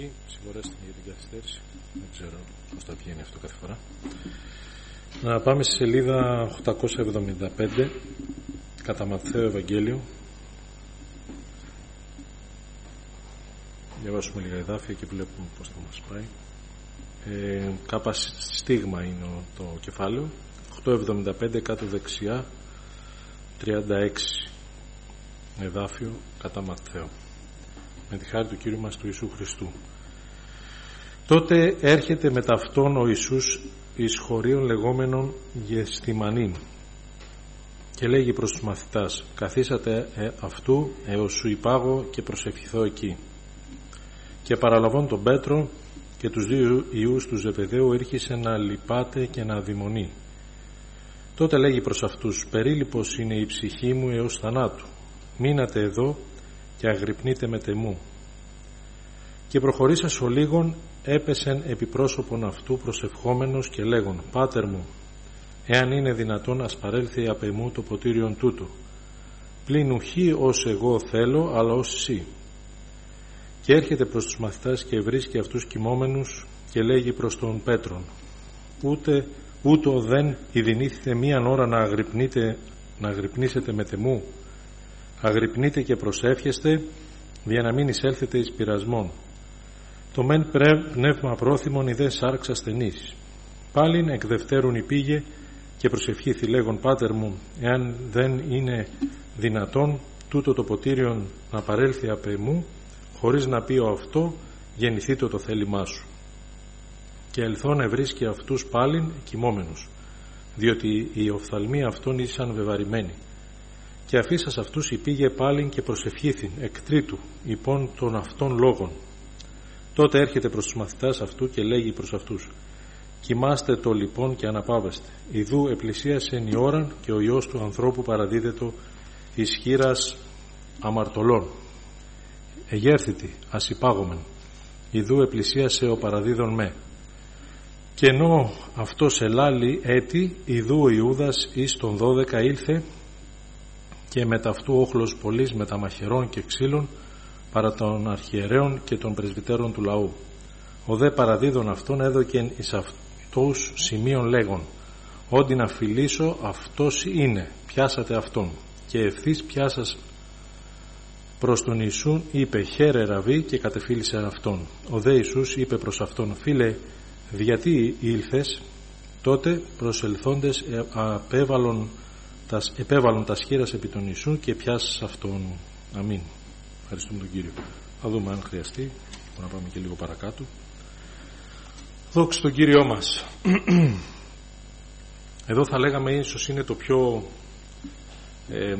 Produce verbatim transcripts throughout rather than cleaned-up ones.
Συγχωρέστε για την καθυστέρηση. Δεν ξέρω πώς θα βγαίνει αυτό κάθε φορά. Να πάμε στη σελίδα οκτακόσια εβδομήντα πέντε, κατά Ματθαίο Ευαγγέλιο. Διαβάσουμε λίγα εδάφια και βλέπουμε πώς θα μας πάει. Ε, κάπα στίγμα είναι το κεφάλαιο. οκτακόσια εβδομήντα πέντε κάτω δεξιά, τριάντα έξι εδάφιο κατά Ματθαίο. Με τη χάρη του Κύριου μας του Ιησού Χριστού. Τότε έρχεται με ταυτόν ο Ιησούς εις χωρίων λεγόμενων Γεσθημανήν και λέγει προς τους μαθητάς: καθίσατε ε, αυτού έως σου υπάγω και προσευχηθώ εκεί. Και παραλαβών τον Πέτρο και τους δύο ιούς του Ζεβεδαίου ήρχισε να λυπάται και να αδειμονεί. Τότε λέγει προς αυτούς: περίλυπος είναι η ψυχή μου έως θανάτου. Μείνατε εδώ και αγρυπνείτε με τεμού. Και προχωρήσας ο λίγον έπεσεν επί πρόσωπον αυτού προσευχόμενος και λέγον: Πάτερ μου, εάν είναι δυνατόν ας παρέλθει απ' εμού το ποτήριον τούτο, πλην ουχή ως εγώ θέλω, αλλά ως εσύ. Και έρχεται προς τους μαθητάς και βρίσκει αυτούς κοιμόμενους και λέγει προς τον Πέτρον: ούτε ούτω δεν ειδηνήθητε μίαν ώρα να αγρυπνείτε, να αγρυπνήσετε με τεμού. Αγρυπνείτε και προσεύχεστε, για να μην εισέλθετε εις πειρασμόν. Το μεν πνεύμα πρόθυμον ιδέ σάρξ ασθενής. Πάλιν εκ δευτέρουν υπήγε και προσευχήθη λέγον: Πάτερ μου, εάν δεν είναι δυνατόν τούτο το ποτήριον να παρέλθει απ' εμού, χωρίς να πει ο αυτό, γεννηθήτω το θέλημά σου. Και ελθόν ευρίσκει αυτούς πάλιν κοιμόμενους, διότι οι οφθαλμοί αυτών ήσαν βεβαρημένοι. Και αφήσας αυτούς υπήγε πάλιν και προσευχήθην εκ τρίτου υπόν των αυτών λόγων. Τότε έρχεται προς τους μαθητάς αυτού και λέγει προς αυτούς: κοιμάστε το λοιπόν και αναπαύεστε. Ιδού επλησίασεν η ώραν και ο Υιός του ανθρώπου παραδίδετο εις χείρας αμαρτωλών. Εγέρθητη ας υπάγομεν. Ιδού επλησίασε ο παραδίδων με. Και ενώ αυτός ελάλη έτη, ιδού ο Ιούδας εις των δώδεκα ήλθε και με ταυτού όχλος πολλής με τα μαχαιρών και ξύλων παρά των αρχιερέων και των πρεσβυτέρων του λαού. Ο δε παραδίδων αυτών έδωκεν εις αυτούς σημείων λέγον: όντι να φιλήσω αυτός είναι, πιάσατε αυτόν. Και ευθύς πιάσας προς τον Ιησούν είπε: χαίρε ραβί, και κατεφίλησε αυτόν. Ο δε Ιησούς είπε προς αυτόν: φίλε, γιατί ήλθες? Τότε προσελθόντες απέβαλον τας, επέβαλον τα σχήρας επί τον Ιησού και πιάσας αυτόν. Αμήν. Ευχαριστούμε τον Κύριο. Θα δούμε αν χρειαστεί. Να πάμε και λίγο παρακάτω. Δόξα τον Κύριό μας. Εδώ θα λέγαμε ίσως είναι το πιο ε,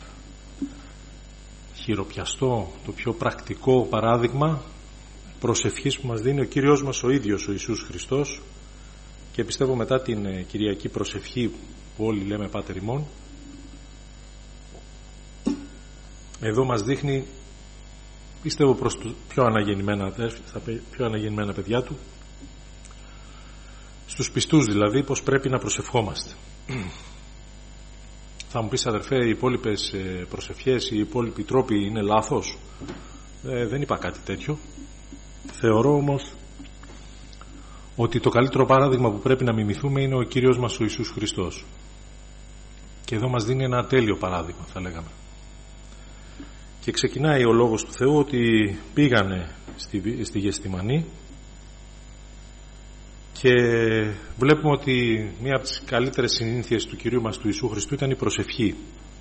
χειροπιαστό, το πιο πρακτικό παράδειγμα προσευχής που μας δίνει ο Κύριος μας ο ίδιος ο Ιησούς Χριστός, και πιστεύω μετά την ε, Κυριακή προσευχή που όλοι λέμε Πάτερ ημών, εδώ μας δείχνει, πιστεύω, προς τους πιο αναγεννημένα, στα πιο αναγεννημένα παιδιά του, στους πιστούς δηλαδή, πως πρέπει να προσευχόμαστε. Θα μου πεις, αδερφέ, οι υπόλοιπες προσευχές, οι υπόλοιποι τρόποι είναι λάθος? Ε, δεν είπα κάτι τέτοιο. Θεωρώ όμως ότι το καλύτερο παράδειγμα που πρέπει να μιμηθούμε είναι ο Κύριος μας ο Ιησούς Χριστός. Και εδώ μας δίνει ένα τέλειο παράδειγμα, θα λέγαμε. Και ξεκινάει ο λόγος του Θεού ότι πήγανε στη, στη Γεσθημανή και βλέπουμε ότι μία από τις καλύτερες συνήθειες του Κυρίου μας του Ιησού Χριστού ήταν η προσευχή.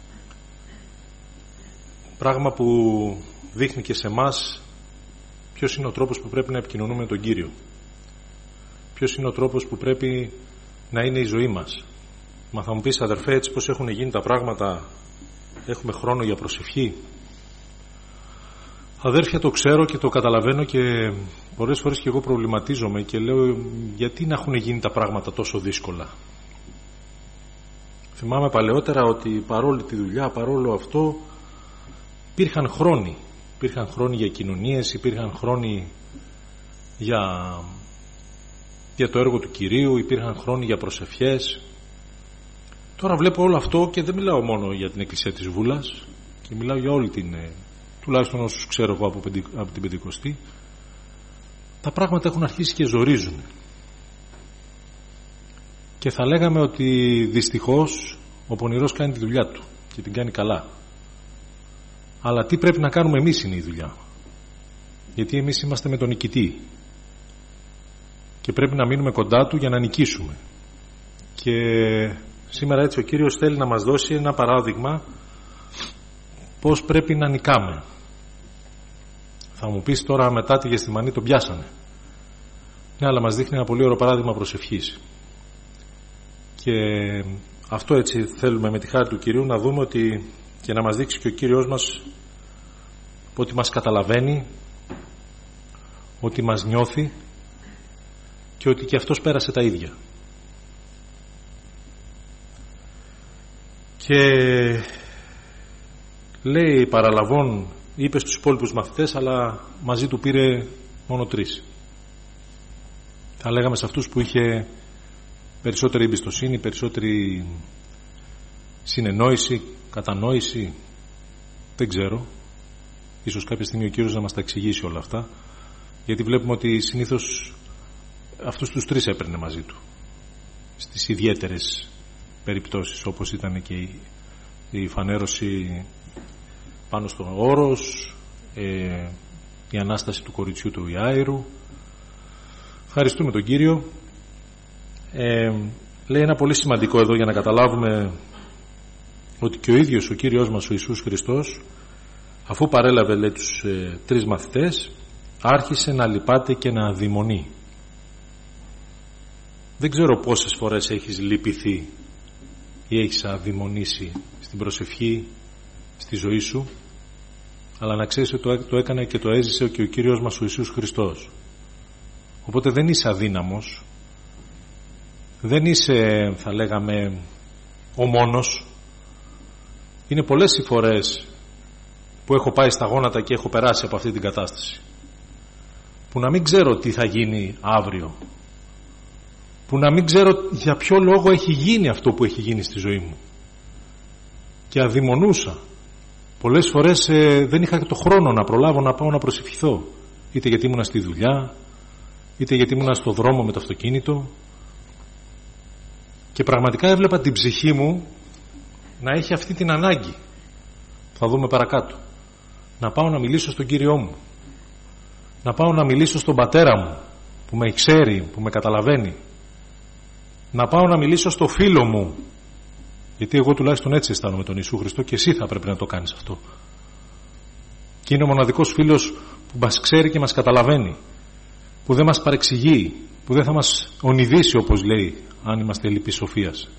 Πράγμα που δείχνει και σε εμάς ποιος είναι ο τρόπος που πρέπει να επικοινωνούμε με τον Κύριο. Ποιος είναι ο τρόπος που πρέπει να είναι η ζωή μας. Μα θα μου πεις, αδερφέ, έτσι πως έχουν γίνει τα πράγματα, έχουμε χρόνο για προσευχή? Αδέρφια, το ξέρω και το καταλαβαίνω και πολλές φορές και εγώ προβληματίζομαι και λέω, γιατί να έχουν γίνει τα πράγματα τόσο δύσκολα? Θυμάμαι παλαιότερα ότι παρόλη τη δουλειά, παρόλο αυτό, υπήρχαν χρόνοι. Υπήρχαν χρόνοι για κοινωνίες, υπήρχαν χρόνοι για, για το έργο του Κυρίου, υπήρχαν χρόνοι για προσευχές. Τώρα βλέπω όλο αυτό και δεν μιλάω μόνο για την Εκκλησία της Βούλας, και μιλάω για όλη την, τουλάχιστον όσους ξέρω εγώ από, από την Πεντηκοστή, τα πράγματα έχουν αρχίσει και ζορίζουν. Και θα λέγαμε ότι δυστυχώς ο πονηρός κάνει τη δουλειά του και την κάνει καλά. Αλλά τι πρέπει να κάνουμε εμείς είναι η δουλειά. Γιατί εμείς είμαστε με τον νικητή και πρέπει να μείνουμε κοντά του για να νικήσουμε. Και σήμερα έτσι ο Κύριος θέλει να μας δώσει ένα παράδειγμα πώς πρέπει να νικάμε. Θα μου πεις τώρα μετά τη Γεθσημανή τον πιάσανε. Ναι, αλλά μας δείχνει ένα πολύ ωραίο παράδειγμα προσευχής. Και αυτό έτσι θέλουμε με τη χάρη του Κυρίου να δούμε ότι και να μας δείξει και ο Κύριος μας ότι μας καταλαβαίνει, ότι μας νιώθει και ότι και αυτός πέρασε τα ίδια. Και λέει παραλαβών, είπε στους υπόλοιπους μαθητές, αλλά μαζί του πήρε μόνο τρεις. Θα λέγαμε σε αυτούς που είχε περισσότερη εμπιστοσύνη, περισσότερη συνεννόηση, κατανόηση, δεν ξέρω. Ίσως κάποια στιγμή ο Κύριος να μας τα εξηγήσει όλα αυτά, γιατί βλέπουμε ότι συνήθως αυτούς τους τρεις έπαιρνε μαζί του στις ιδιαίτερες περιπτώσεις, όπως ήταν και η, η φανέρωση πάνω στον όρος, ε, η Ανάσταση του κοριτσιού του Ιάηρου. Ευχαριστούμε τον Κύριο. ε, λέει ένα πολύ σημαντικό εδώ για να καταλάβουμε ότι και ο ίδιος ο Κύριος μας ο Ιησούς Χριστός, αφού παρέλαβε λέει τους ε, τρεις μαθητές, άρχισε να λυπάται και να αδειμονεί. Δεν ξέρω πόσες φορές έχεις λυπηθεί ή έχεις αδειμονήσει στην προσευχή, στη ζωή σου, αλλά να ξέρεις ότι το, το έκανε και το έζησε και ο Κύριος μας ο Ιησούς Χριστός. Οπότε δεν είσαι αδύναμος, δεν είσαι, θα λέγαμε, ο μόνος. Είναι πολλές οι φορές που έχω πάει στα γόνατα και έχω περάσει από αυτή την κατάσταση, που να μην ξέρω τι θα γίνει αύριο, που να μην ξέρω για ποιο λόγο έχει γίνει αυτό που έχει γίνει στη ζωή μου, και αδειμονούσα. Πολλές φορές ε, δεν είχα το χρόνο να προλάβω να πάω να προσευχηθώ, είτε γιατί ήμουνα στη δουλειά, είτε γιατί ήμουνα στο δρόμο με το αυτοκίνητο, και πραγματικά έβλεπα την ψυχή μου να έχει αυτή την ανάγκη. Θα δούμε παρακάτω. Να πάω να μιλήσω στον Κύριό μου, να πάω να μιλήσω στον Πατέρα μου που με ξέρει, που με καταλαβαίνει, να πάω να μιλήσω στο φίλο μου, γιατί εγώ τουλάχιστον έτσι αισθάνομαι τον Ιησού Χριστό, και εσύ θα πρέπει να το κάνεις αυτό. Και είναι ο μοναδικός φίλος που μας ξέρει και μας καταλαβαίνει, που δεν μας παρεξηγεί, που δεν θα μας ονειδήσει, όπως λέει, αν είμαστε λυπής σοφίας.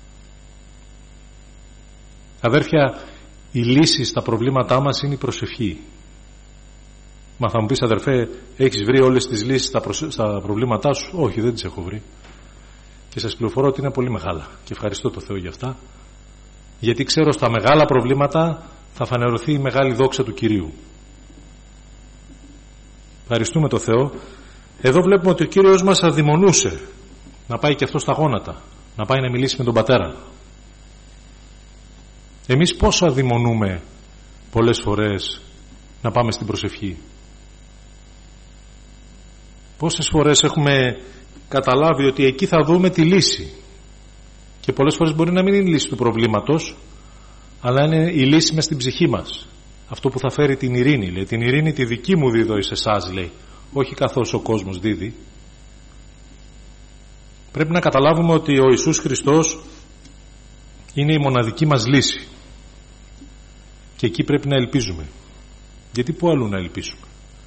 Αδέρφια, η λύση στα προβλήματά μας είναι η προσευχή. Μα θα μου πεις, αδερφέ, έχεις βρει όλες τις λύσεις στα, προσε... στα προβλήματά σου? Όχι, δεν τις έχω βρει. Και σας πληροφορώ ότι είναι πολύ μεγάλα. Και ευχαριστώ το Θεό για αυτά. Γιατί ξέρω στα μεγάλα προβλήματα θα φανερωθεί η μεγάλη δόξα του Κυρίου. Ευχαριστούμε το Θεό. Εδώ βλέπουμε ότι ο Κύριος μας αδειμονούσε να πάει και αυτό στα γόνατα, να πάει να μιλήσει με τον Πατέρα. Εμείς πόσο αδειμονούμε πολλές φορές να πάμε στην προσευχή? Πόσες φορές έχουμε καταλάβει ότι εκεί θα δούμε τη λύση, και πολλές φορές μπορεί να μην είναι η λύση του προβλήματος, αλλά είναι η λύση μες στην ψυχή μας, αυτό που θα φέρει την ειρήνη. Λέει, την ειρήνη τη δική μου δίδω εις εσάς, λέει, όχι καθώς ο κόσμος δίδει. Πρέπει να καταλάβουμε ότι ο Ιησούς Χριστός είναι η μοναδική μας λύση, και εκεί πρέπει να ελπίζουμε. Γιατί πού αλλού να ελπίσουμε?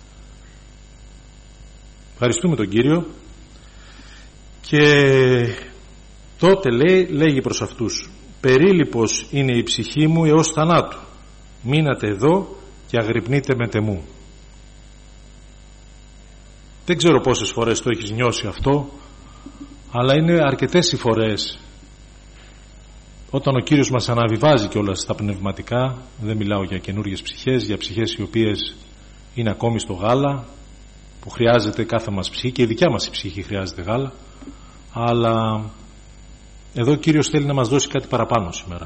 Ευχαριστούμε τον Κύριο. Και τότε λέει, λέγει προς αυτούς, περίλυπος είναι η ψυχή μου έως θανάτου, μείνατε εδώ και αγρυπνείτε με τεμού. Δεν ξέρω πόσες φορές το έχεις νιώσει αυτό, αλλά είναι αρκετές οι φορές όταν ο Κύριος μας αναβιβάζει κιόλας στα πνευματικά. Δεν μιλάω για καινούργιες ψυχές, για ψυχές οι οποίες είναι ακόμη στο γάλα, που χρειάζεται κάθε μας ψυχή, και η δικιά μας η ψυχή χρειάζεται γάλα, αλλά εδώ ο Κύριος θέλει να μας δώσει κάτι παραπάνω σήμερα.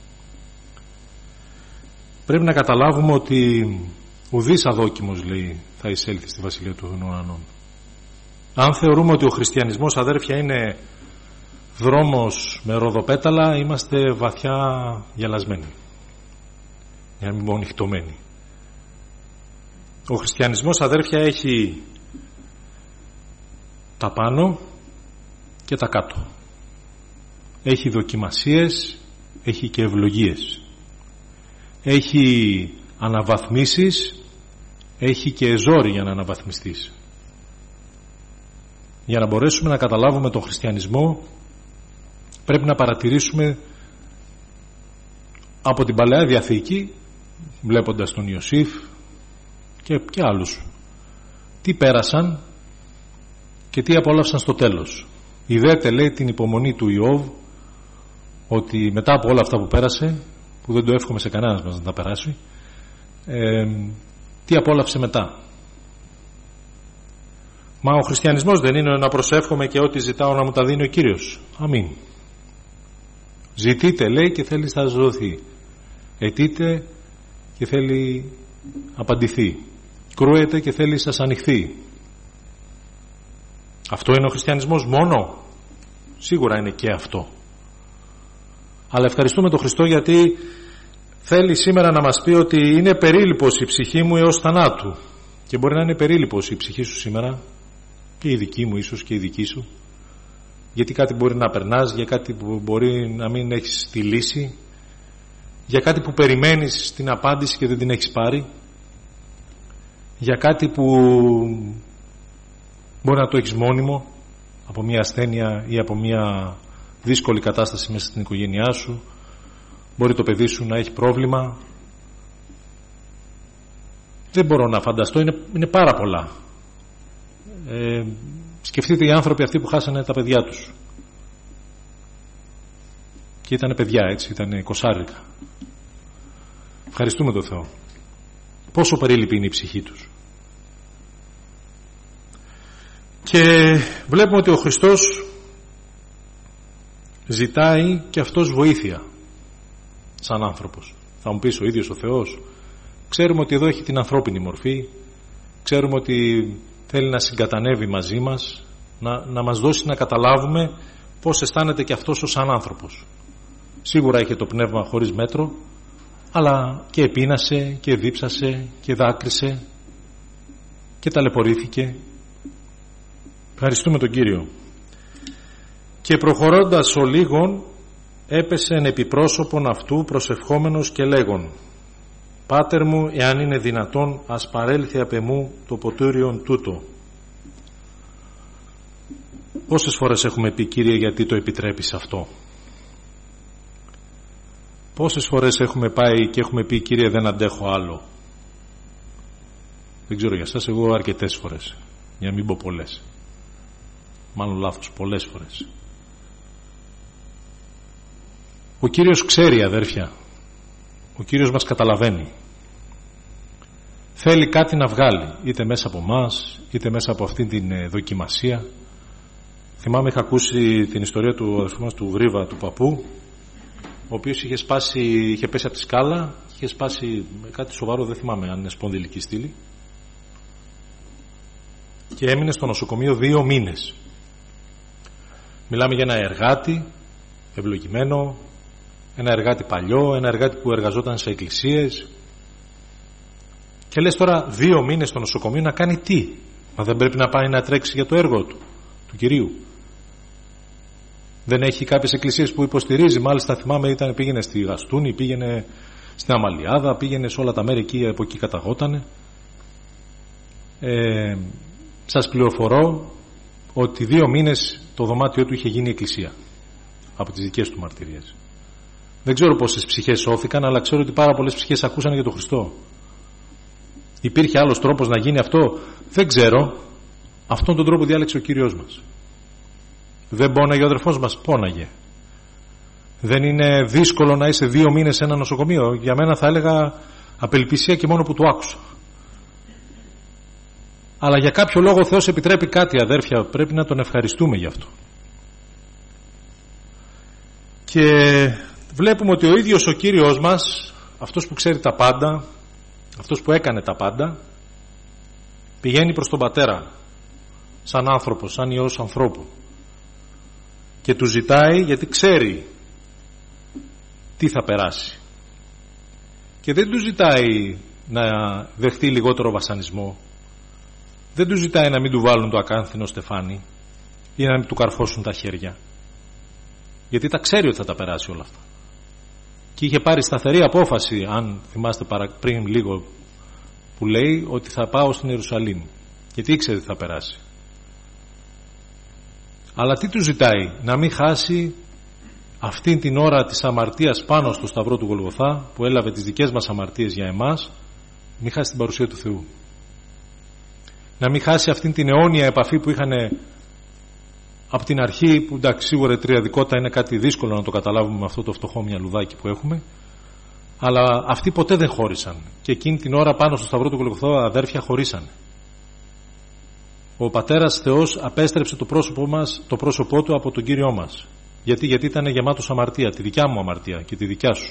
Πρέπει να καταλάβουμε ότι ουδής αδόκιμος, λέει, θα εισέλθει στη Βασιλεία των Ουρανών. Αν θεωρούμε ότι ο χριστιανισμός, αδέρφια, είναι δρόμος με ροδοπέταλα, είμαστε βαθιά γελασμένοι, για να μην πω ανοιχτωμένοι. Ο χριστιανισμός, αδέρφια, έχει τα πάνω και τα κάτω. Έχει δοκιμασίες, έχει και ευλογίες. Έχει αναβαθμίσεις, έχει και ζόρι για να αναβαθμιστείς. Για να μπορέσουμε να καταλάβουμε τον χριστιανισμό, πρέπει να παρατηρήσουμε από την Παλαιά Διαθήκη, βλέποντας τον Ιωσήφ και, και άλλους, τι πέρασαν και τι απόλαυσαν στο τέλος. Ιδέτε, λέει, την υπομονή του Ιώβ, ότι μετά από όλα αυτά που πέρασε, που δεν το εύχομαι σε κανένας μας να τα περάσει, ε, τι απόλαυσε μετά. Μα ο χριστιανισμός δεν είναι να προσεύχομαι και ό,τι ζητάω να μου τα δίνει ο Κύριος? Αμήν. Ζητείτε, λέει, και θέλει θα σας δοθεί. Αιτείτε και θέλει απαντηθεί. Κρούετε και θέλει σας ανοιχθεί. Αυτό είναι ο χριστιανισμός μόνο? Σίγουρα είναι και αυτό. Αλλά ευχαριστούμε τον Χριστό, γιατί θέλει σήμερα να μας πει ότι είναι περίλυπος η ψυχή μου έως θανάτου. Και μπορεί να είναι περίλυπος η ψυχή σου σήμερα, και η δική μου ίσως και η δική σου, γιατί κάτι μπορεί να περνάς, για κάτι που μπορεί να μην έχεις τη λύση, για κάτι που περιμένεις την απάντηση και δεν την έχεις πάρει, για κάτι που μπορεί να το έχεις μόνιμο, από μια ασθένεια ή από μια δύσκολη κατάσταση μέσα στην οικογένειά σου. Μπορεί το παιδί σου να έχει πρόβλημα. Δεν μπορώ να φανταστώ, είναι, είναι πάρα πολλά. Ε, σκεφτείτε οι άνθρωποι αυτοί που χάσανε τα παιδιά τους. Και ήταν παιδιά, έτσι, ήταν κοσάρικα. Ευχαριστούμε τον Θεό. Πόσο περίληπη είναι η ψυχή τους. Και βλέπουμε ότι ο Χριστός ζητάει και αυτός βοήθεια σαν άνθρωπος. Θα μου πεις, ο ίδιος ο Θεός? Ξέρουμε ότι εδώ έχει την ανθρώπινη μορφή, ξέρουμε ότι θέλει να συγκατανεύει μαζί μας, να, να μας δώσει να καταλάβουμε πώς αισθάνεται και αυτός ως σαν άνθρωπος. Σίγουρα είχε το πνεύμα χωρίς μέτρο, αλλά και επείνασε και δίψασε και δάκρυσε και ταλαιπωρήθηκε. Ευχαριστούμε τον Κύριο. Και προχωρώντας ο λίγον, έπεσε εν επιπρόσωπον αυτού προσευχόμενος και λέγον: «Πάτερ μου, εάν είναι δυνατόν, ας παρέλθει απ' εμού το ποτήριον τούτο». Πόσες φορές έχουμε πει, Κύριε, γιατί το επιτρέπεις αυτό? Πόσες φορές έχουμε πάει και έχουμε πει, Κύριε, δεν αντέχω άλλο? Δεν ξέρω για σας, εγώ αρκετές φορές, για να μην πω πολλές. Μάλλον λάθος, πολλές φορές. Ο Κύριος ξέρει, αδέρφια. Ο Κύριος μας καταλαβαίνει. Θέλει κάτι να βγάλει, είτε μέσα από μας, είτε μέσα από αυτήν την δοκιμασία. Θυμάμαι, είχα ακούσει την ιστορία του αδερφού μας, του Γρίβα, του παππού, ο οποίος είχε σπάσει, είχε πέσει από τη σκάλα, είχε σπάσει κάτι σοβαρό, δεν θυμάμαι αν είναι σπονδυλική στήλη, και έμεινε στο νοσοκομείο δύο μήνες. Μιλάμε για ένα εργάτη ευλογημένο, ένα εργάτη παλιό, ένα εργάτη που εργαζόταν σε εκκλησίες, και λες τώρα δύο μήνες στο νοσοκομείο να κάνει τι? Μα δεν πρέπει να πάει να τρέξει για το έργο του, του Κυρίου? Δεν έχει κάποιες εκκλησίες που υποστηρίζει? Μάλιστα θυμάμαι, ήταν, πήγαινε στη Γαστούνη, πήγαινε στην Αμαλιάδα, πήγαινε σε όλα τα μέρη εκεί, από εκεί καταγότανε. ε, σας πληροφορώ ότι δύο μήνες το δωμάτιό του είχε γίνει εκκλησία από τις δικές του μαρτυρίες. Δεν ξέρω πόσες ψυχές σώθηκαν, αλλά ξέρω ότι πάρα πολλές ψυχές ακούσαν για τον Χριστό. Υπήρχε άλλος τρόπος να γίνει αυτό? Δεν ξέρω. Αυτόν τον τρόπο διάλεξε ο Κύριος μας. Δεν πόναγε ο αδερφός μας? Πόναγε. Δεν είναι δύσκολο να είσαι δύο μήνες σε ένα νοσοκομείο? Για μένα θα έλεγα απελπισία και μόνο που το άκουσα. Αλλά για κάποιο λόγο ο Θεός επιτρέπει κάτι, αδέρφια, πρέπει να τον ευχαριστούμε γι' αυτό. Και βλέπουμε ότι ο ίδιος ο Κύριος μας, αυτός που ξέρει τα πάντα, αυτός που έκανε τα πάντα, πηγαίνει προς τον Πατέρα σαν άνθρωπος, σαν Υιός ανθρώπου, και του ζητάει γιατί ξέρει τι θα περάσει, και δεν του ζητάει να δεχτεί λιγότερο βασανισμό, δεν του ζητάει να μην του βάλουν το ακάνθινο στεφάνι ή να μην του καρφώσουν τα χέρια, γιατί τα ξέρει ότι θα τα περάσει όλα αυτά, και είχε πάρει σταθερή απόφαση, αν θυμάστε πριν λίγο που λέει ότι θα πάω στην Ιερουσαλήμ, γιατί ήξερε τι θα περάσει. Αλλά τι του ζητάει? Να μην χάσει αυτήν την ώρα της αμαρτίας πάνω στο σταυρό του Γολγοθά, που έλαβε τις δικές μας αμαρτίες για εμάς, μην χάσει την παρουσία του Θεού, να μην χάσει αυτήν την αιώνια επαφή που είχαν από την αρχή, που εντάξει, σίγουρα η τριαδικότητα είναι κάτι δύσκολο να το καταλάβουμε με αυτό το φτωχό μυαλουδάκι που έχουμε, αλλά αυτοί ποτέ δεν χώρισαν, και εκείνη την ώρα πάνω στο σταυρό του Γολγοθά αδέρφια χωρίσανε. Ο Πατέρας Θεός απέστρεψε το πρόσωπό μας, το πρόσωπό του από τον Κύριό μας. Γιατί, γιατί ήταν γεμάτος αμαρτία, τη δικιά μου αμαρτία και τη δικιά σου.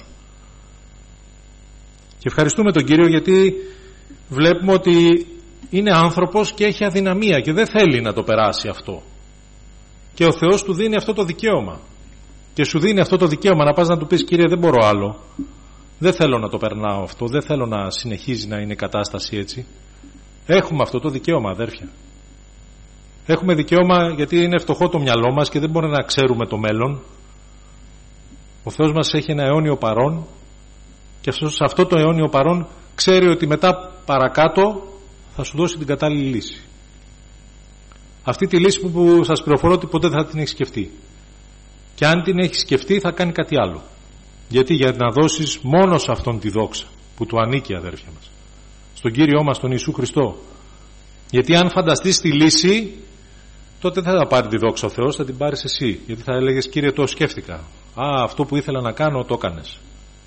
Και ευχαριστούμε τον Κύριο, γιατί βλέπουμε ότι είναι άνθρωπος και έχει αδυναμία και δεν θέλει να το περάσει αυτό. Και ο Θεός του δίνει αυτό το δικαίωμα. Και σου δίνει αυτό το δικαίωμα να πας να του πεις: Κύριε, δεν μπορώ άλλο. Δεν θέλω να το περνάω αυτό. Δεν θέλω να συνεχίζει να είναι η κατάσταση έτσι. Έχουμε αυτό το δικαίωμα, αδέρφια. Έχουμε δικαίωμα, γιατί είναι φτωχό το μυαλό μας και δεν μπορεί να ξέρουμε το μέλλον. Ο Θεός μας έχει ένα αιώνιο παρόν, και σε αυτό το αιώνιο παρόν ξέρει ότι μετά παρακάτω θα σου δώσει την κατάλληλη λύση. Αυτή τη λύση που σας πληροφορώ ότι ποτέ δεν θα την έχει σκεφτεί. Και αν την έχει σκεφτεί θα κάνει κάτι άλλο. Γιατί? Για να δώσεις μόνο σε αυτόν τη δόξα που του ανήκει, αδέρφια μας, στον Κύριό μας τον Ιησού Χριστό. Γιατί αν φανταστείς τη λύση, τότε δεν θα πάρει τη δόξα ο Θεός, θα την πάρεις εσύ. Γιατί θα έλεγες: Κύριε, το σκέφτηκα. Α, αυτό που ήθελα να κάνω το έκανες.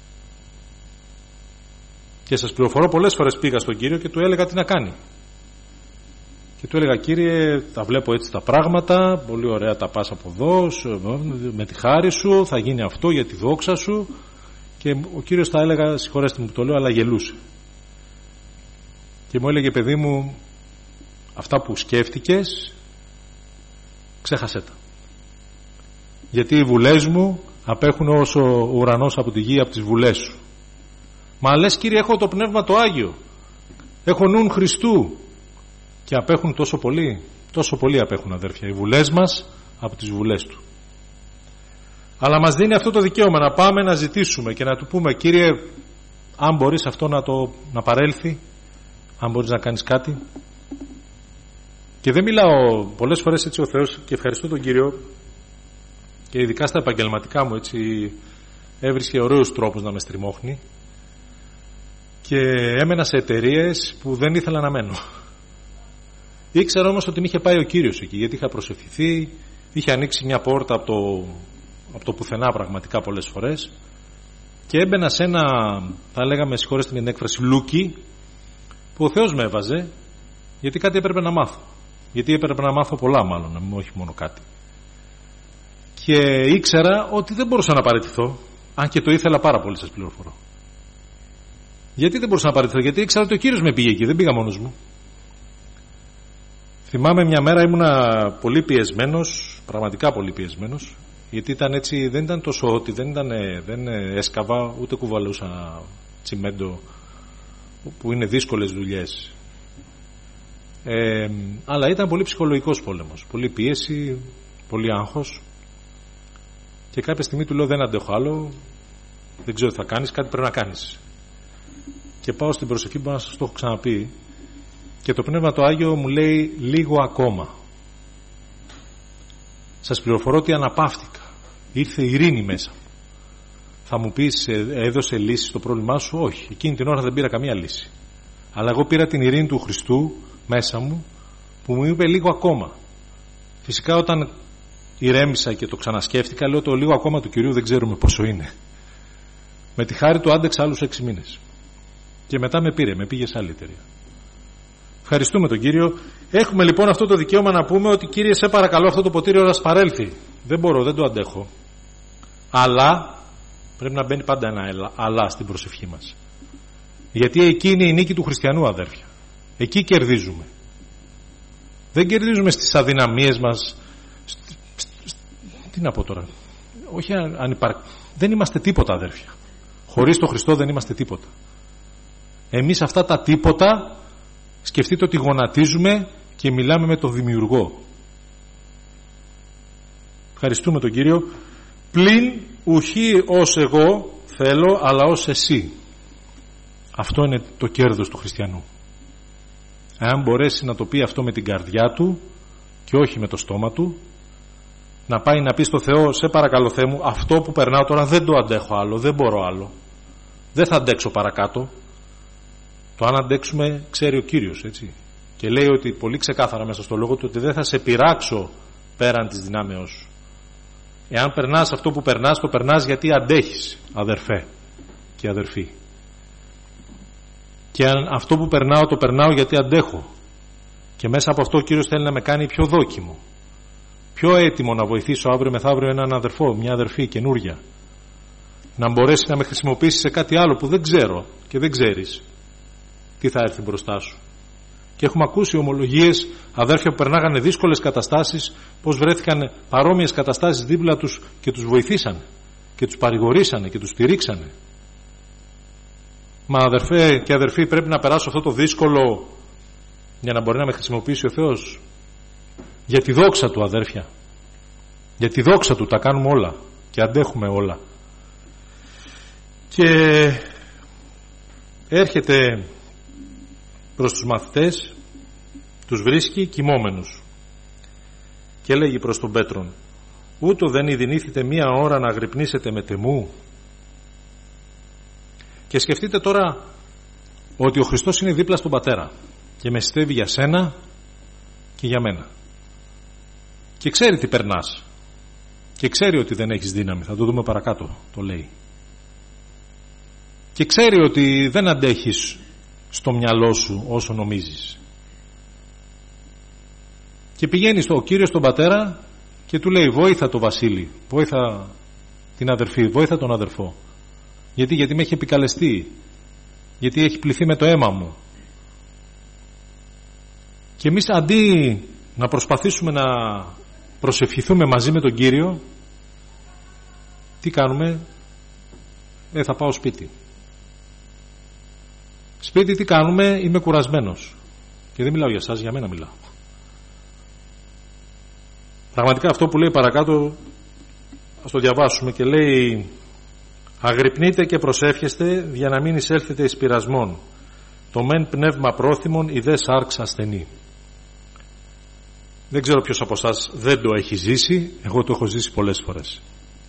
Και σας πληροφορώ, πολλές φορές πήγα στον Κύριο και του έλεγα τι να κάνει. Και του έλεγα: Κύριε, τα βλέπω έτσι τα πράγματα, πολύ ωραία τα πας από εδώ, με τη χάρη σου θα γίνει αυτό για τη δόξα σου. Και ο Κύριος θα έλεγα, συγχωρέστε μου που το λέω, αλλά γελούσε. Και μου έλεγε: παιδί μου, αυτά που σκέφτηκες ξέχασέ τα, γιατί οι βουλές μου απέχουν όσο ο ουρανός από τη γη από τις βουλές σου. Μα λες, Κύριε, έχω το Πνεύμα το Άγιο, έχω νουν Χριστού, και απέχουν τόσο πολύ, τόσο πολύ απέχουν, αδέρφια, οι βουλές μας από τις βουλές του. Αλλά μας δίνει αυτό το δικαίωμα να πάμε να ζητήσουμε και να του πούμε: Κύριε, αν μπορείς αυτό να το να παρέλθει, αν μπορείς να κάνεις κάτι. Και δεν μιλάω πολλές φορές έτσι ο Θεός, και ευχαριστώ τον Κύριο, και ειδικά στα επαγγελματικά μου έτσι έβρισκε ωραίους τρόπους να με στριμώχνει, και έμενα σε εταιρείες που δεν ήθελα να μένω. Ήξερα όμως ότι με είχε πάει ο Κύριος εκεί, γιατί είχα προσευχηθεί, είχε ανοίξει μια πόρτα από το, από το πουθενά πραγματικά πολλές φορές, και έμπαινα σε ένα, θα λέγαμε, συγχωρέστε την έκφραση, λούκι, που ο Θεός με έβαζε, γιατί κάτι έπρεπε να μάθω. Γιατί έπρεπε να μάθω πολλά, μάλλον, όχι μόνο κάτι. Και ήξερα ότι δεν μπορούσα να παραιτηθώ, αν και το ήθελα πάρα πολύ, σας πληροφορώ. Γιατί δεν μπορούσα να παραιτηθώ? Γιατί ήξερα ότι ο Κύριος με πήγε εκεί, δεν πήγα μόνος μου. Θυμάμαι μια μέρα ήμουνα πολύ πιεσμένος, πραγματικά πολύ πιεσμένος, γιατί ήταν έτσι, δεν ήταν τόσο ότι δεν, ήταν, δεν έσκαβα, ούτε κουβαλούσα τσιμέντο, που είναι δύσκολες δουλειές. Ε, αλλά ήταν πολύ ψυχολογικός πόλεμος, πολύ πίεση, πολύ άγχος, και κάποια στιγμή του λέω: δεν αντέχω άλλο, δεν ξέρω τι θα κάνεις, κάτι πρέπει να κάνεις. Και πάω στην προσευχή που να σας το έχω ξαναπεί, και το Πνεύμα το Άγιο μου λέει: λίγο ακόμα. Σας πληροφορώ ότι αναπαύτηκα, ήρθε ειρήνη μέσα. Θα μου πεις, έδωσε λύση στο πρόβλημά σου? Όχι, εκείνη την ώρα δεν πήρα καμία λύση, αλλά εγώ πήρα την ειρήνη του Χριστού μέσα μου, που μου είπε λίγο ακόμα. Φυσικά όταν ηρέμησα και το ξανασκέφτηκα, λέω: το λίγο ακόμα του Κυρίου δεν ξέρουμε πόσο είναι. Με τη χάρη του άντεξα άλλους έξι μήνες, και μετά με πήρε, με πήγε σε άλλη εταιρεία. Ευχαριστούμε τον Κύριο. Έχουμε λοιπόν αυτό το δικαίωμα να πούμε ότι: Κύριε, σε παρακαλώ, αυτό το ποτήρι ώρα παρέλθει, δεν μπορώ, δεν το αντέχω. Αλλά πρέπει να μπαίνει πάντα ένα αλλά στην προσευχή μας, γιατί εκεί είναι η νίκη του χριστιανού, αδέρφια. Εκεί κερδίζουμε. Δεν κερδίζουμε στις αδυναμίες μας. Σ, σ, σ, τι να πω τώρα. Όχι αν υπάρχει. Δεν είμαστε τίποτα, αδέρφια. Χωρίς τον Χριστό δεν είμαστε τίποτα. Εμείς αυτά τα τίποτα, σκεφτείτε ότι γονατίζουμε και μιλάμε με τον Δημιουργό. Ευχαριστούμε τον Κύριο. Πλην ουχή ως εγώ θέλω, αλλά ως εσύ. Αυτό είναι το κέρδος του χριστιανού. Αν μπορέσει να το πει αυτό με την καρδιά του και όχι με το στόμα του, να πάει να πει στο Θεό, σε παρακαλώ Θεέ μου, αυτό που περνάω τώρα δεν το αντέχω άλλο, δεν μπορώ άλλο, δεν θα αντέξω παρακάτω. Το αν αντέξουμε ξέρει ο Κύριος, έτσι. Και λέει ότι πολύ ξεκάθαρα μέσα στο λόγο του ότι δεν θα σε πειράξω πέραν της δυνάμεώς σου. Εάν περνάς αυτό που περνάς, το περνάς γιατί αντέχεις, αδερφέ και αδερφή. Και αν αυτό που περνάω, το περνάω γιατί αντέχω. Και μέσα από αυτό ο Κύριος θέλει να με κάνει πιο δόκιμο, πιο έτοιμο να βοηθήσω αύριο μεθαύριο έναν αδερφό, μια αδερφή καινούρια. Να μπορέσει να με χρησιμοποιήσει σε κάτι άλλο που δεν ξέρω και δεν ξέρεις τι θα έρθει μπροστά σου. Και έχουμε ακούσει ομολογίες αδέρφια που περνάγανε δύσκολες καταστάσεις, πως βρέθηκαν παρόμοιες καταστάσεις δίπλα τους και τους βοηθήσανε και τους παρηγορήσανε και τους στηρίξανε. Μα αδερφέ και αδερφοί, πρέπει να περάσω αυτό το δύσκολο για να μπορεί να με χρησιμοποιήσει ο Θεός. Για τη δόξα του, αδέρφια. Για τη δόξα του τα κάνουμε όλα και αντέχουμε όλα. Και έρχεται προς τους μαθητές, τους βρίσκει κοιμόμενους και λέγει προς τον Πέτρον, ούτω δεν ειδηνήθητε μία ώρα να αγρυπνήσετε με τεμού. Και σκεφτείτε τώρα ότι ο Χριστός είναι δίπλα στον Πατέρα και μεσητεύει για σένα και για μένα και ξέρει τι περνάς και ξέρει ότι δεν έχεις δύναμη, θα το δούμε παρακάτω, το λέει, και ξέρει ότι δεν αντέχεις στο μυαλό σου όσο νομίζεις, και πηγαίνει στο Κύριος τον Πατέρα και του λέει, βόηθα το Βασίλη, βόηθα την αδερφή, βόηθα τον αδερφό. Γιατί, γιατί με έχει επικαλεστεί, γιατί έχει πληθεί με το αίμα μου. Και εμείς αντί να προσπαθήσουμε να προσευχηθούμε μαζί με τον Κύριο, τι κάνουμε? Ε, θα πάω σπίτι. Σπίτι τι κάνουμε? Είμαι κουρασμένος. Και δεν μιλάω για σας, για μένα μιλάω. Πραγματικά αυτό που λέει παρακάτω, ας το διαβάσουμε, και λέει, αγρυπνείτε και προσεύχεστε για να μην εισέλθετε εις πειρασμόν. Το μεν πνεύμα πρόθυμον, η δε σάρξ ασθενή. Δεν ξέρω ποιος από εσάς δεν το έχει ζήσει, εγώ το έχω ζήσει πολλές φορές.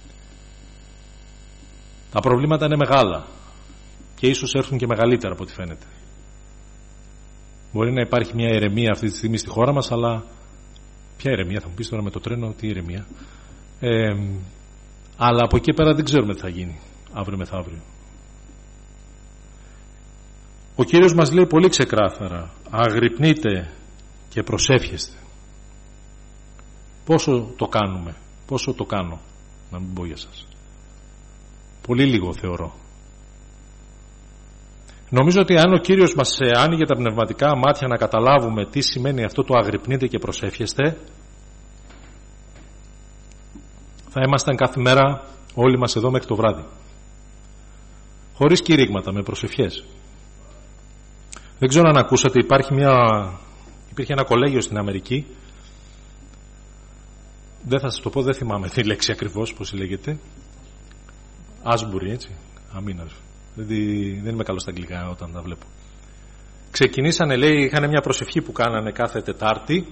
Τα προβλήματα είναι μεγάλα και ίσως έρθουν και μεγαλύτερα από ό,τι φαίνεται. Μπορεί να υπάρχει μια ηρεμία αυτή τη στιγμή στη χώρα μας, αλλά ποια ηρεμία? Θα μου πεις τώρα με το τρένο, τι ηρεμία? Ε, αλλά από εκεί πέρα δεν ξέρουμε τι θα γίνει αύριο μεθαύριο. Ο Κύριος μας λέει πολύ ξεκάθαρα, αγρυπνείτε και προσεύχεστε. Πόσο το κάνουμε? Πόσο το κάνω? Να μην πω για σας. Πολύ λίγο θεωρώ. Νομίζω ότι αν ο Κύριος μας άνοιγε τα πνευματικά μάτια να καταλάβουμε τι σημαίνει αυτό το αγρυπνείτε και προσεύχεστε, θα ήμασταν κάθε μέρα όλοι μας εδώ μέχρι το βράδυ. Χωρίς κηρύγματα, με προσευχές. Δεν ξέρω αν ακούσατε, υπάρχει μια... υπήρχε ένα κολέγιο στην Αμερική. Δεν θα σας το πω, δεν θυμάμαι τη λέξη ακριβώς πώς λέγεται. Άσμπουρι, έτσι. Αμήνα. Δηλαδή δεν είμαι καλός στα αγγλικά όταν τα βλέπω. Ξεκινήσανε, λέει, είχαν μια προσευχή που κάνανε κάθε Τετάρτη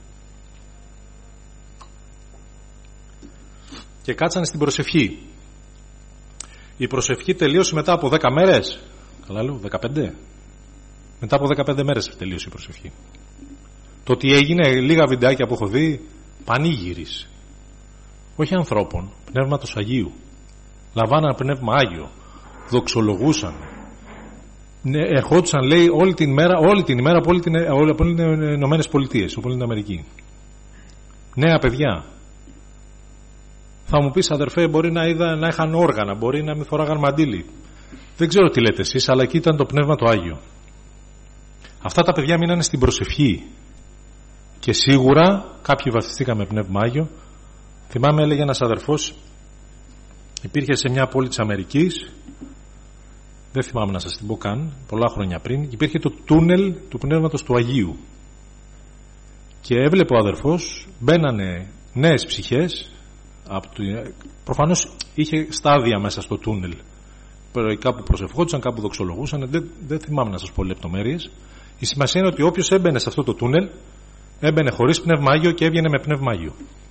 και κάτσανε στην προσευχή. Η προσευχή τελείωσε μετά από δέκα μέρες. Καλά λέω, δεκαπέντε. Μετά από δεκαπέντε μέρες τελείωσε η προσευχή. Το τι έγινε, λίγα βιντεάκια που έχω δει, πανήγυρης. Όχι ανθρώπων, πνεύματος Αγίου. Λαμβάναν πνεύμα Άγιο. Δοξολογούσαν. Ναι, ερχόντουσαν, λέει, όλη την μέρα, όλη την ημέρα από όλη την, όλη, από όλη την Ηνωμένες Πολιτείες, από όλη την Αμερική. Νέα παιδιά. Θα μου πεις, αδερφέ, μπορεί να, είδα, να είχαν όργανα, μπορεί να μην φοράγαν μαντίλι. Δεν ξέρω τι λέτε εσείς, αλλά εκεί ήταν το πνεύμα το Άγιο. Αυτά τα παιδιά μείνανε στην προσευχή. Και σίγουρα κάποιοι βαφτιστήκαμε Πνεύμα Άγιο. Θυμάμαι, έλεγε ένας αδερφός, υπήρχε σε μια πόλη της Αμερικής, δεν θυμάμαι να σας την πω καν, πολλά χρόνια πριν, υπήρχε το τούνελ του Πνεύματος του Αγίου. Και έβλεπε ο αδερφός, μπαίνανε νέες ψυχές, από το, προφανώς είχε στάδια μέσα στο τούνελ. Κάπου προσευχόντουσαν, κάπου δοξολογούσαν, δεν, δεν θυμάμαι να σας πω λεπτομέρειες. Η σημασία είναι ότι όποιος έμπαινε σε αυτό το τούνελ, έμπαινε χωρίς Πνεύμα Άγιο και έβγαινε με Πνεύμα Άγιο.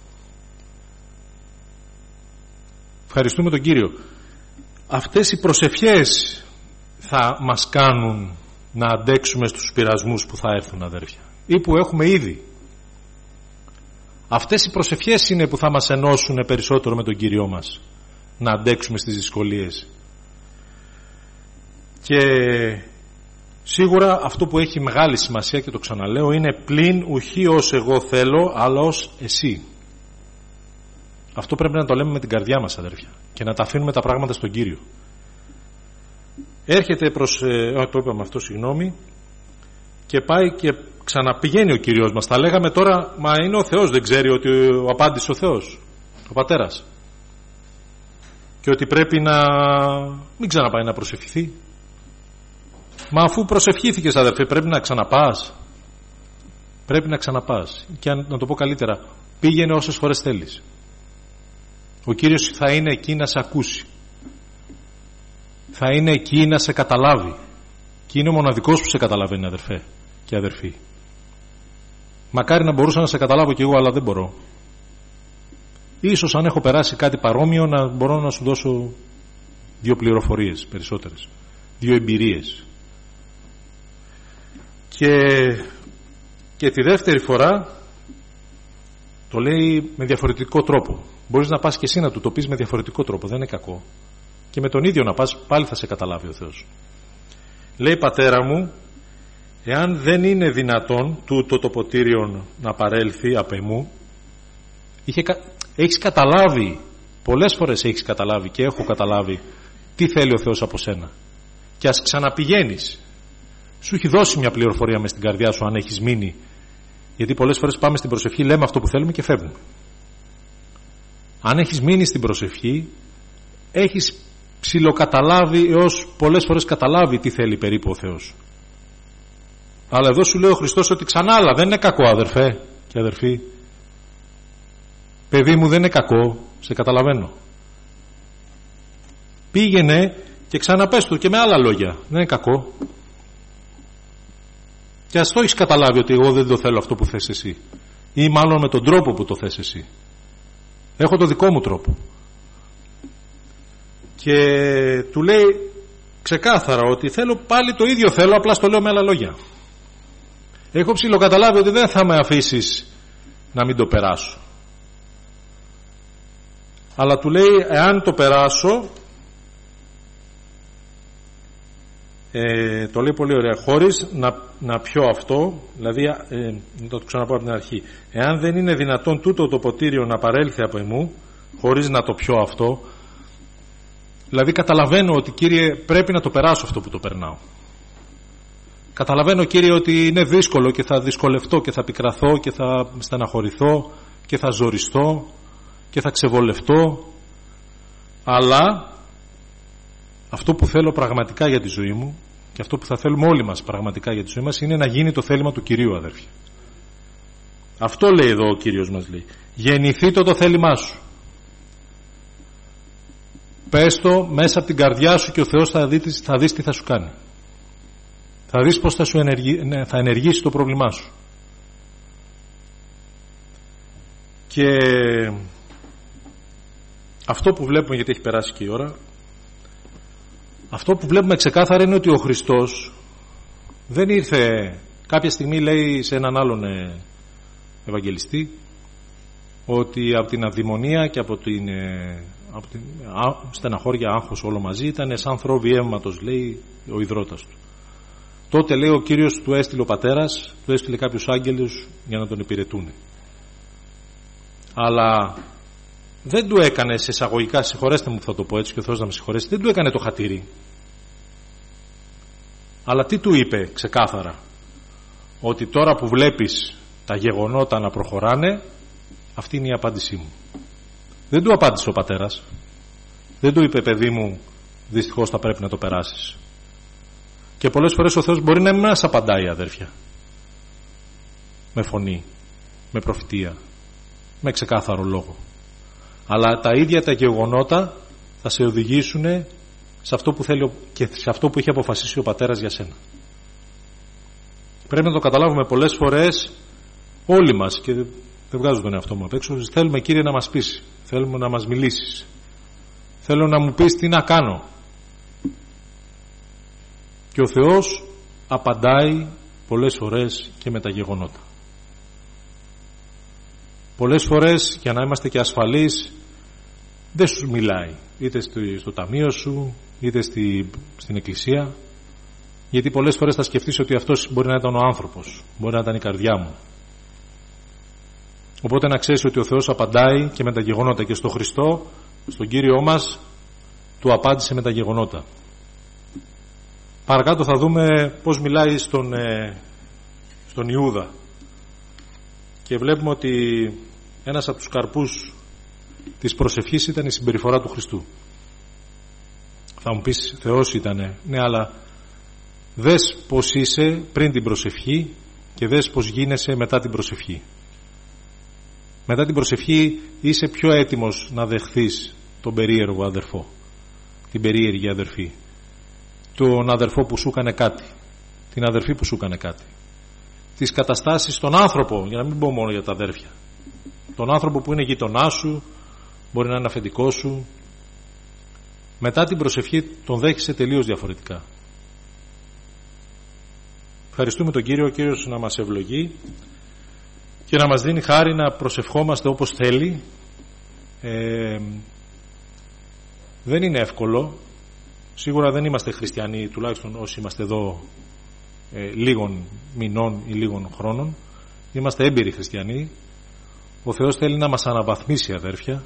Ευχαριστούμε τον Κύριο. Αυτές οι προσευχές θα μας κάνουν να αντέξουμε στους πειρασμούς που θα έρθουν, αδέρφια, ή που έχουμε ήδη. Αυτές οι προσευχές είναι που θα μας ενώσουν περισσότερο με τον Κύριό μας, να αντέξουμε στις δυσκολίες. Και σίγουρα αυτό που έχει μεγάλη σημασία, και το ξαναλέω, είναι πλην ουχή ως εγώ θέλω, αλλά ως εσύ. Αυτό πρέπει να το λέμε με την καρδιά μας, αδέρφια, και να τα αφήνουμε τα πράγματα στον Κύριο. Έρχεται προς, ε, το είπαμε αυτό, συγγνώμη, και πάει και ξαναπηγαίνει ο Κύριος μας. Τα λέγαμε τώρα, μα είναι ο Θεός, δεν ξέρει ότι ο απάντησε ο Θεός, ο Πατέρας, και ότι πρέπει να μην ξαναπάει να προσευχηθεί. Μα αφού προσευχήθηκες, αδερφέ, πρέπει να ξαναπάς. Πρέπει να ξαναπάς. Και αν, να το πω καλύτερα, πήγαινε όσες φορές θέλεις. Ο Κύριος θα είναι εκεί να σε ακούσει. Θα είναι εκεί να σε καταλάβει. Και είναι ο μοναδικός που σε καταλαβαίνει, αδερφέ και αδερφή. Μακάρι να μπορούσα να σε καταλάβω κι εγώ, αλλά δεν μπορώ. Ίσως αν έχω περάσει κάτι παρόμοιο, να μπορώ να σου δώσω δύο πληροφορίες περισσότερες, δύο εμπειρίες. Και, και τη δεύτερη φορά το λέει με διαφορετικό τρόπο. Μπορείς να πας και εσύ να του το πεις με διαφορετικό τρόπο, δεν είναι κακό. Και με τον ίδιο να πας, πάλι θα σε καταλάβει ο Θεός. Λέει, Πατέρα μου, εάν δεν είναι δυνατόν τούτο το ποτήριον να παρέλθει απ' εμού, είχε, έχεις καταλάβει, πολλές φορές έχεις καταλάβει και έχω καταλάβει τι θέλει ο Θεός από σένα. Και ας ξαναπηγαίνεις. Σου έχει δώσει μια πληροφορία μες στην καρδιά σου, αν έχεις μείνει. Γιατί πολλές φορές πάμε στην προσευχή, λέμε αυτό που θέλουμε και φεύγουμε. Αν έχεις μείνει στην προσευχή, έχεις ψιλοκαταλάβει έως πολλές φορές καταλάβει τι θέλει περίπου ο Θεός. Αλλά εδώ σου λέει ο Χριστός ότι ξανά άλλα, δεν είναι κακό, αδερφέ και αδερφή. Παιδί μου, δεν είναι κακό, σε καταλαβαίνω. Πήγαινε και ξαναπες του και με άλλα λόγια, δεν είναι κακό. Και ας το έχεις καταλάβει ότι εγώ δεν το θέλω αυτό που θες εσύ, ή μάλλον με τον τρόπο που το θες εσύ. Έχω το δικό μου τρόπο. Και του λέει ξεκάθαρα ότι θέλω πάλι το ίδιο θέλω, απλά στο λέω με άλλα λόγια. Έχω ψιλοκαταλάβει ότι δεν θα με αφήσεις να μην το περάσω. Αλλά του λέει, εάν το περάσω, ε, το λέει πολύ ωραία, χωρίς να, να πιω αυτό, δηλαδή, ε, να το ξαναπώ από την αρχή, εάν δεν είναι δυνατόν τούτο το ποτήριο να παρέλθει από εμού, χωρίς να το πιω αυτό, δηλαδή καταλαβαίνω ότι, Κύριε, πρέπει να το περάσω αυτό που το περνάω. Καταλαβαίνω, Κύριε, ότι είναι δύσκολο και θα δυσκολευτώ και θα πικραθώ και θα στεναχωρηθώ και θα ζοριστώ και θα ξεβολευτώ, αλλά αυτό που θέλω πραγματικά για τη ζωή μου και αυτό που θα θέλουμε όλοι μας πραγματικά για τη ζωή μας είναι να γίνει το θέλημα του Κυρίου, αδέρφια. Αυτό λέει εδώ ο Κύριος μας, λέει, γεννηθεί το, το θέλημά σου. Πες το μέσα από την καρδιά σου και ο Θεός θα δεις, θα δεις τι θα σου κάνει. Θα δεις πως θα, σου ενεργεί, ναι, θα ενεργήσει το πρόβλημά σου. Και αυτό που βλέπουμε, γιατί έχει περάσει και η ώρα, αυτό που βλέπουμε ξεκάθαρα είναι ότι ο Χριστός δεν ήρθε κάποια στιγμή, λέει σε έναν άλλον Ευαγγελιστή, ότι από την αδημονία και από την, από την στεναχώρια, άγχος όλο μαζί ήταν σαν θρόβοι αίματος, λέει ο ιδρώτας του. Τότε, λέει, ο Κύριος του έστειλε ο Πατέρας, του έστειλε κάποιους άγγελους για να τον υπηρετούν. Αλλά δεν του έκανε, σε εισαγωγικά, συγχωρέστε μου που θα το πω έτσι και ο Θεός να με συγχωρέσει, δεν του έκανε το χατήρι. Αλλά τι του είπε ξεκάθαρα? Ότι τώρα που βλέπεις τα γεγονότα να προχωράνε, αυτή είναι η απάντησή μου. Δεν του απάντησε ο πατέρας. Δεν του είπε, παιδί μου, δυστυχώς θα πρέπει να το περάσεις. Και πολλές φορές ο Θεός μπορεί να μην μας απαντάει, αδέρφια, με φωνή, με προφητεία, με ξεκάθαρο λόγο. Αλλά τα ίδια τα γεγονότα θα σε οδηγήσουν σε αυτό που θέλει και σε αυτό που έχει αποφασίσει ο πατέρας για σένα. Πρέπει να το καταλάβουμε πολλές φορές όλοι μας, και δεν βγάζω τον εαυτό μου απ' έξω. Θέλουμε, Κύριε, να μας πείσει, θέλουμε να μας μιλήσεις, θέλω να μου πεις τι να κάνω. Και ο Θεός απαντάει πολλές φορές και με τα γεγονότα. Πολλές φορές, για να είμαστε και ασφαλείς, δεν σου μιλάει είτε στο, στο ταμείο σου είτε στη, στην εκκλησία, γιατί πολλές φορές θα σκεφτείς ότι αυτός μπορεί να ήταν ο άνθρωπος, μπορεί να ήταν η καρδιά μου. Οπότε να ξέρεις ότι ο Θεός απαντάει και με τα γεγονότα, και στο Χριστό, στον Κύριό μας, του απάντησε με τα γεγονότα. Παρακάτω θα δούμε πώς μιλάει στον, ε, στον Ιούδα, και βλέπουμε ότι ένας από τους καρπούς της προσευχής ήταν η συμπεριφορά του Χριστού. Θα μου πεις, Θεός ήτανε. Ναι, αλλά δες πως είσαι πριν την προσευχή και δες πως γίνεσαι μετά την προσευχή. Μετά την προσευχή είσαι πιο έτοιμος να δεχθείς τον περίεργο αδερφό, την περίεργη αδερφή, τον αδερφό που σου έκανε κάτι, την αδερφή που σου έκανε κάτι, τις καταστάσεις, τον άνθρωπο, για να μην πω μόνο για τα αδέρφια, τον άνθρωπο που είναι γειτονά σου, μπορεί να είναι αφεντικό σου. Μετά την προσευχή τον δέχεσαι τελείως διαφορετικά. Ευχαριστούμε τον Κύριο, ο Κύριος να μας ευλογεί και να μας δίνει χάρη να προσευχόμαστε όπως θέλει. ε, δεν είναι εύκολο, σίγουρα δεν είμαστε χριστιανοί, τουλάχιστον όσοι είμαστε εδώ ε, λίγων μηνών ή λίγων χρόνων, είμαστε έμπειροι χριστιανοί. Ο Θεός θέλει να μας αναβαθμίσει, αδέρφια,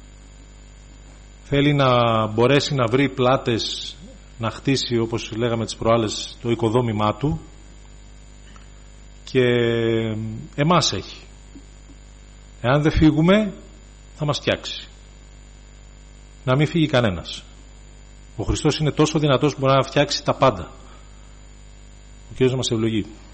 θέλει να μπορέσει να βρει πλάτες, να χτίσει, όπως λέγαμε τις προάλλες, το οικοδόμημά του, και εμάς έχει. Εάν δεν φύγουμε θα μας φτιάξει. Να μην φύγει κανένας. Ο Χριστός είναι τόσο δυνατός που μπορεί να φτιάξει τα πάντα. Ο Κύριος να μας ευλογεί.